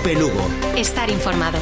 COPE Lugo. Estar informado.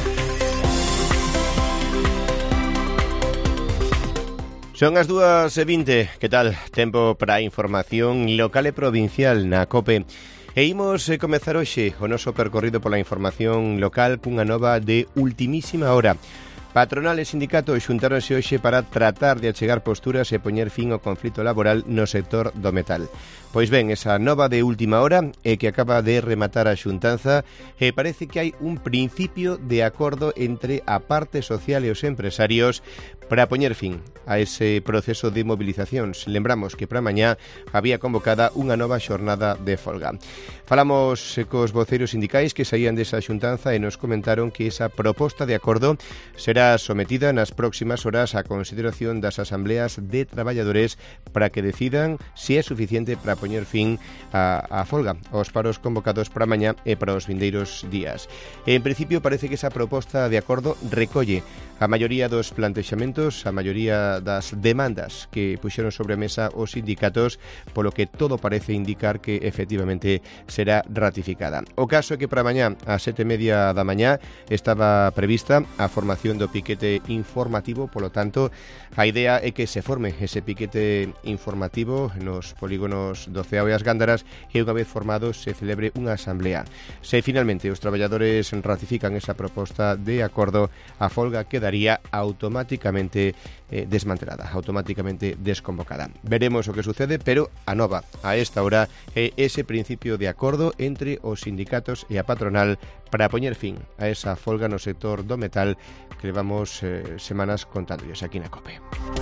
Son as 2:20. Que tal? Tempo para a información local e provincial na COPE. E imos comezar hoxe o noso percorrido pola información local cunha nova de ultimísima hora. Patronal e sindicato xuntáronse hoxe para tratar de achegar posturas e poñer fin ao conflito laboral no sector do metal. Pois ben, esa nova de última hora é que acaba de rematar a xuntanza e parece que hai un principio de acordo entre a parte social e os empresarios para poñer fin a ese proceso de movilizacións. Lembramos que para mañá había convocada unha nova xornada de folga. Falamos cos voceiros sindicais que saían desa xuntanza e nos comentaron que esa proposta de acordo será sometida nas próximas horas á consideración das asambleas de traballadores para que decidan se é suficiente para poñer fin a folga, aos paros convocados para mañá e para os vindeiros días. En principio parece que esa proposta de acordo recolle a maioría dos plantexamentos, a maioría das demandas que puxeron sobre a mesa os sindicatos, polo que todo parece indicar que efectivamente será ratificada. O caso é que para mañá, ás 7:30 da mañá, estaba prevista a formación do piquete informativo, polo tanto, a idea é que se forme ese piquete informativo nos polígonos do Ceao e as Gándaras e unha vez formados se celebre unha asamblea. Se finalmente os traballadores ratifican esa proposta de acordo, a folga quedaría automáticamente desmantelada, automáticamente desconvocada. Veremos o que sucede, pero a nova a esta hora é ese principio de acordo entre os sindicatos e a patronal para poñer fin a esa folga no sector do metal que levamos semanas contándoles aquí na COPE.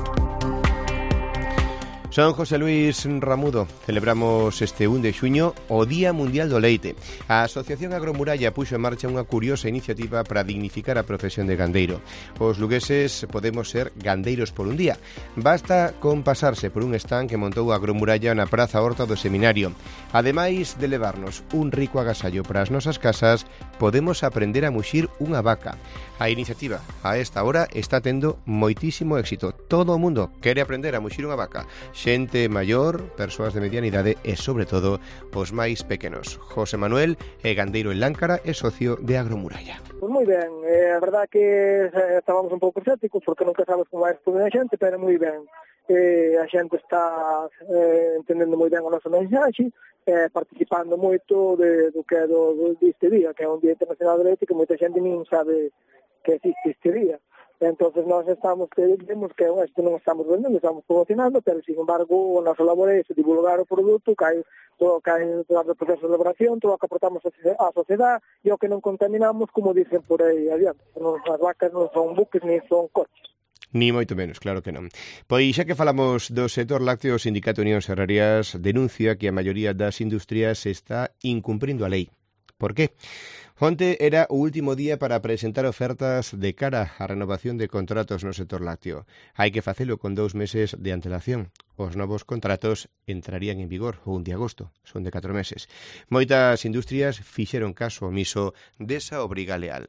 Son José Luis Ramudo. Celebramos este 1 de xuño o Día Mundial do Leite. A Asociación Agromuralla puxo en marcha unha curiosa iniciativa para dignificar a profesión de gandeiro. Os lugueses podemos ser gandeiros por un día. Basta con pasarse por un stand que montou a Agromuralla na Praza Horta do Seminario. Ademais de levarnos un rico agasallo para as nosas casas, podemos aprender a muxir unha vaca. A iniciativa a esta hora está tendo moitísimo éxito. Todo o mundo quere aprender a muxir unha vaca. Xente maior, persoas de mediana idade e, sobre todo, os máis pequenos. José Manuel é gandeiro en Láncara e socio de Agromuralla. Pois moi ben, a verdad que estábamos un pouco escépticos porque nunca sabes como vai responder a xente, pero moi ben. A xente está entendendo moi ben a nosa mensaxe, participando moito do que é deste día, que é un Día Internacional do Leite, que moita xente nin sabe que existe este día. Entonces nós vemos que isto non estamos vendendo, estamos promocionando, pero sin embargo o noso labor é divulgar o produto, todo o proceso de elaboración, todo o que aportamos á sociedade e o que non contaminamos, como dicen por aí adiante. As vacas non son buques ni son coches. Ni moito menos, claro que non. Pois xa que falamos do sector lácteo, o Sindicato Unións Agrarias denuncia que a maioría das industrias está incumprindo a lei. Por qué? Onte era o último día para presentar ofertas de cara á renovación de contratos no sector lácteo. Hai que facelo con 2 meses de antelación. Os novos contratos entrarían en vigor o 1 de agosto, son de 4 meses. Moitas industrias fixeron caso omiso desa obriga legal.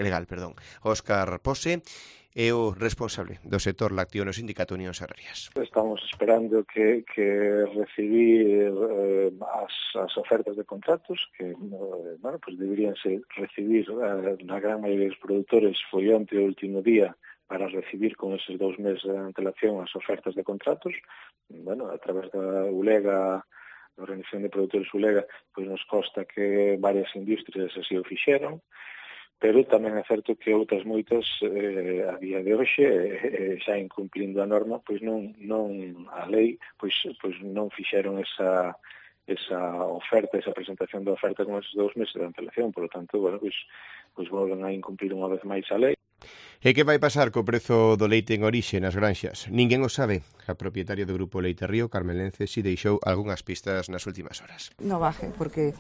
Óscar Pose é o responsable do sector lácteo no Sindicato Unións Agrarias. Estamos esperando que recibir as ofertas de contratos que pues deberíanse recibir na gran maioría dos produtores. Foi onte o último día para recibir con eses 2 meses de antelación as ofertas de contratos. A través da ULEGA, da Organización de Produtores ULEGA, pois nos consta que varias industrias así o fixeron. Pero tamén é certo que outras moitas a día de hoxe xa incumplindo a norma, pois non a lei, pois non fixeron esa oferta, esa presentación da oferta con esos 2 meses de antelación, por lo tanto, pois volven a incumplir unha vez máis a lei. E que vai pasar co prezo do leite en orixe nas granxas? Ninguén o sabe. A propietaria do Grupo Leite Río, Carmen Lence, si deixou algunhas pistas nas últimas horas. No baje, porque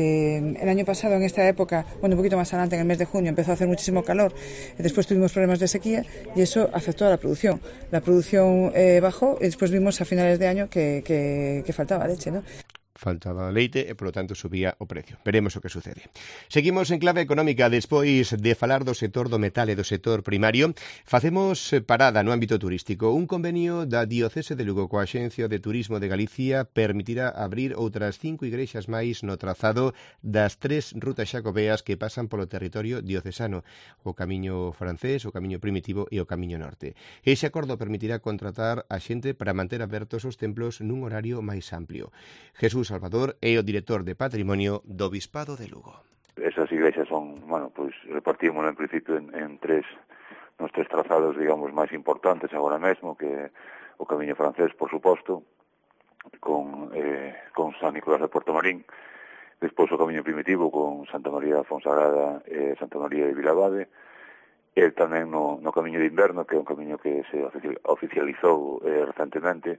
el año pasado en esta época, un poquito más adelante, en el mes de junio, empezó a hacer muchísimo calor, después tuvimos problemas de sequía y eso afectó a la producción. La producción bajó y después vimos a finales de año que faltaba leche, ¿no? faltaba leite e, polo tanto, subía o precio. Veremos o que sucede. Seguimos en clave económica. Despois de falar do sector do metal e do sector primario, facemos parada no ámbito turístico. Un convenio da Diocese de Lugo coa Axencia de Turismo de Galicia permitirá abrir outras 5 igrexas máis no trazado das 3 rutas xacobeas que pasan polo territorio diocesano, o camiño francés, o camiño primitivo e o camiño norte. Ese acordo permitirá contratar a xente para manter abertos os templos nun horario máis amplio. Jesús Salvador é o director de Patrimonio do Bispado de Lugo. Esas iglesias son, pues repartimos en principio en tres, nos tres trazados, digamos, máis importantes agora mesmo, que o camiño francés, por suposto, con San Nicolás de Puerto Marín, despois o camiño primitivo con Santa María da Fonsagrada e Santa María de Vilavade, e tamén no camiño de inverno, que é un camiño que se oficializou recentemente,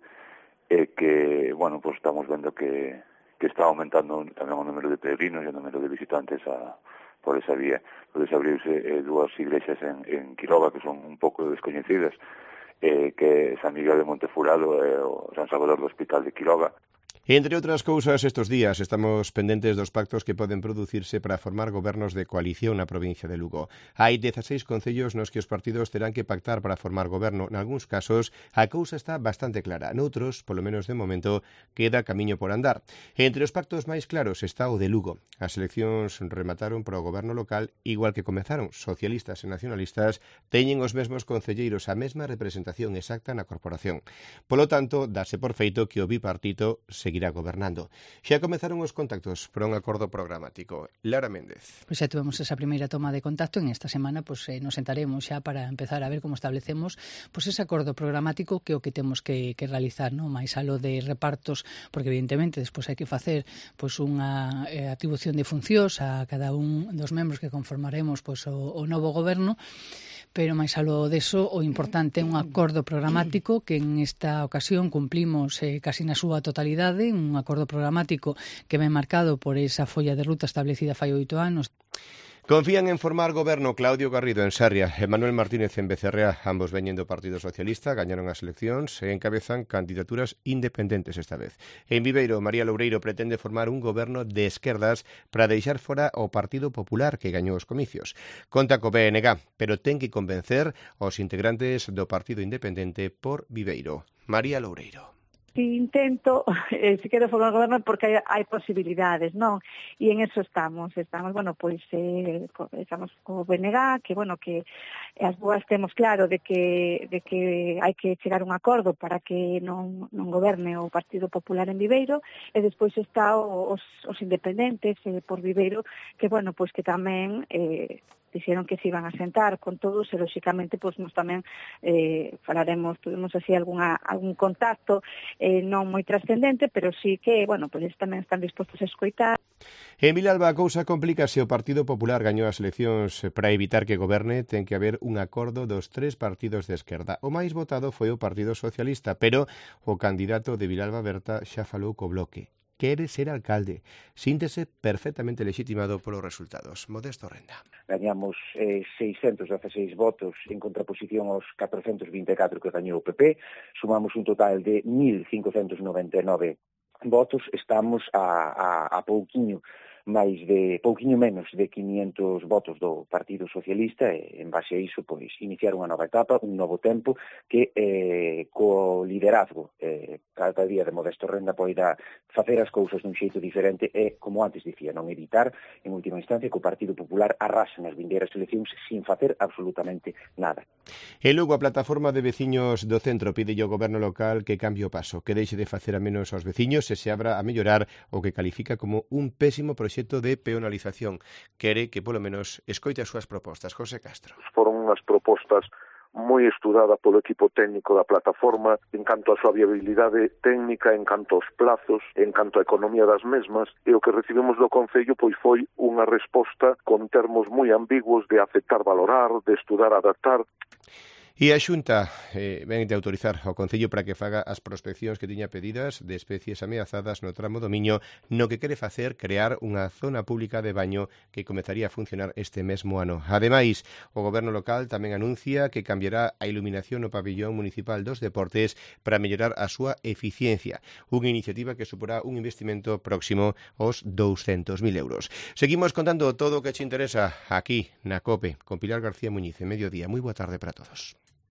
e que, pues estamos vendo que está aumentando tamén o número de peregrinos e o número de visitantes por esa vía. Podes abrirse dúas iglesias en Quiroga, que son un pouco descoñecidas, que é San Miguel de Montefurado e o San Salvador do Hospital de Quiroga. Entre outras cousas, estes días estamos pendentes dos pactos que poden producirse para formar gobernos de coalición na provincia de Lugo. Hai 16 concellos nos que os partidos terán que pactar para formar goberno. Nalgúns casos, a cousa está bastante clara. Noutros, polo menos de momento, queda camiño por andar. Entre os pactos máis claros está o de Lugo. As eleccións remataron para o goberno local, igual que comezaron. Socialistas e nacionalistas teñen os mesmos concelleiros, a mesma representación exacta na corporación. Polo tanto, dase por feito que o bipartito seguirá gobernando. Xa comezaron os contactos para un acordo programático. Lara Méndez. Pois xa tuvemos esa primeira toma de contacto. En esta semana nos sentaremos xa para empezar a ver como establecemos ese acordo programático que é o que temos que realizar, non? Mais aló de repartos, porque evidentemente despois hai que facer unha atribución de funcións a cada un dos membros que conformaremos o novo goberno, pero máis aló deso, o importante é un acordo programático que en esta ocasión cumplimos casi na súa totalidade, un acordo programático que ven marcado por esa folla de ruta establecida fai 8 anos. Confían en formar goberno Claudio Garrido en Sarria e Manuel Martínez en Becerrea, ambos veñen do Partido Socialista, gañaron as eleccións e encabezan candidaturas independentes esta vez. En Viveiro, María Loureiro pretende formar un goberno de esquerdas para deixar fora o Partido Popular que gañou os comicios. Conta co BNG, pero ten que convencer aos integrantes do Partido Independente por Viveiro. María Loureiro. Intento, se quero formar goberno porque hai posibilidades, non? E en eso estamos, estamos co BNG, que as boas temos claro de que hai que chegar a un acordo para que non goberne o Partido Popular en Viveiro, e despois está os independentes por Viveiro, que que tamén dixeron que se iban a sentar con todos e, lóxicamente, nos tamén falaremos, tuvimos así algún contacto non moi trascendente, pero sí que, eles tamén están dispostos a escoitar. En Vilalba a cousa complícase. O Partido Popular gañou as eleccións. Para evitar que goberne ten que haber un acordo dos 3 partidos de esquerda. O máis votado foi o Partido Socialista, pero o candidato de Vilalba Berta xa falou co Bloque. Quere ser alcalde. Síntese perfectamente legitimado polos resultados. Modesto Renda. Gañamos 616 votos en contraposición aos 424 que gañou o PP. Sumamos un total de 1.599 votos. Estamos a pouquiño menos de 500 votos do Partido Socialista, e en base a iso iniciar unha nova etapa, un novo tempo que co liderazgo cada día de Modesto Renda poida facer as cousas dun xeito diferente e, como antes dicía, non evitar en última instancia que o Partido Popular arrase nas vindeiras eleccións sin facer absolutamente nada. E logo a plataforma de veciños do centro pide ao goberno local que cambie o paso, que deixe de facer a menos aos veciños e se abra a mellorar o que califica como un pésimo proxecto de peonalización. Quere que, polo menos, escoite as súas propostas. José Castro. Foron unhas propostas moi estudadas polo equipo técnico da plataforma en canto a súa viabilidade técnica, en canto aos plazos, en canto a economía das mesmas, e o que recibimos do Concello foi unha resposta con termos moi ambiguos de aceptar, valorar, de estudar, adaptar. E a Xunta ven de autorizar ao Concello para que faga as prospeccións que tiña pedidas de especies ameazadas no tramo do Miño, no que quere facer crear unha zona pública de baño que comezaría a funcionar este mesmo ano. Ademais, o Goberno local tamén anuncia que cambiará a iluminación no pabillón municipal dos deportes para mellorar a súa eficiencia. Unha iniciativa que suporá un investimento próximo aos 200.000 euros. Seguimos contando todo o que te interesa aquí na COPE con Pilar García Muñiz en Mediodía. Moi boa tarde para todos.